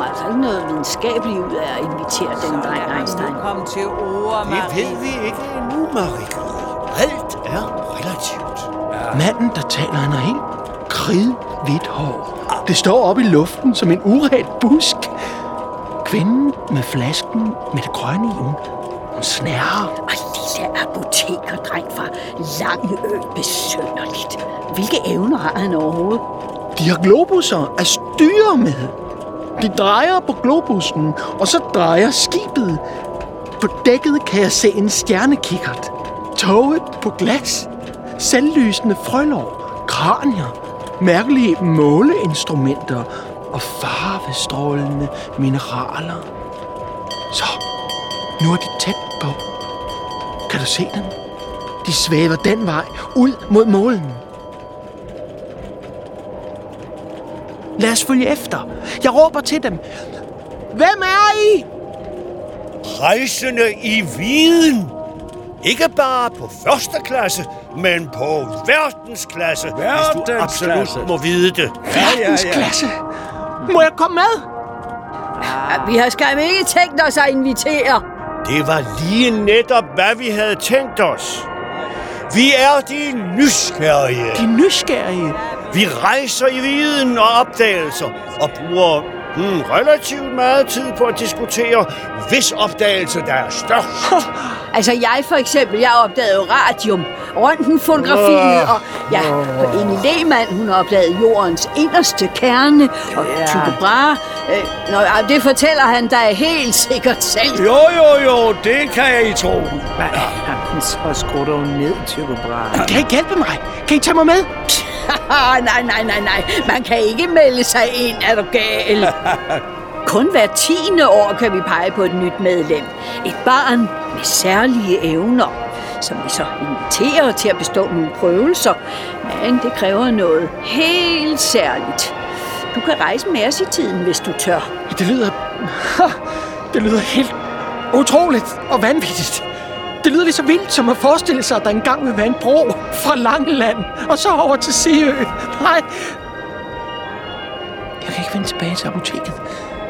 kommer altså ikke noget videnskabeligt ud af at invitere den dreng, Einstein. Kom til ord, Det ved vi ikke endnu, Marie Curie. Alt er relativt. Manden, der taler, han har helt kridhvidt hår. Det står op i luften som en uret busk. Kvinden med flasken med det grønne i, hun snærrer. Og lille apotekerdreng fra Langeø, besynderligt. Hvilke evner har han overhovedet? De har globusser at styre med. De drejer på globussen, og så drejer skibet. På dækket kan jeg se en stjernekikkert. Toget på glas. Selvlysende frølår. Kranier. Mærkelige måleinstrumenter. Og farvestrålende mineraler. Så, nu er de tæt på. Kan du se dem? De svæver den vej ud mod målen. Lad os følge efter. Jeg råber til dem. Hvem er I? Rejsende i viden. Ikke bare på første klasse, men på verdensklasse, hvis du absolut må vide det. Verdensklasse? Må jeg komme med? Ja, vi har skam ikke tænkt os at invitere. Det var lige netop, hvad vi havde tænkt os. Vi er de nysgerrige. De nysgerrige? Vi rejser i viden og opdagelser og bruger relativt meget tid på at diskutere, hvis opdagelse der er størst. Altså jeg for eksempel, jeg opdagede jo radium, røntgenfotografiet, og Inge Lehmann, hun har opdaget jordens inderste kerne, og Tycho Brahe. Det fortæller han da helt sikkert selv. Jo, det kan jeg i tro. Så skru dog ned, Tycho Brahe. Kan I hjælpe mig? Kan I tage mig med? Nej. Man kan ikke melde sig ind, er du gal? Kun hver 10. år kan vi pege på et nyt medlem. Et barn med særlige evner, som vi så inviterer til at bestå nogle prøvelser. Men det kræver noget helt særligt. Du kan rejse med os i tiden, hvis du tør. Det lyder helt utroligt og vanvittigt. Det lyder lige så vildt som at forestille sig, at der engang vil være en bro fra Langeland og så over til Seø. Nej. Jeg kan ikke vende tilbage til apoteket.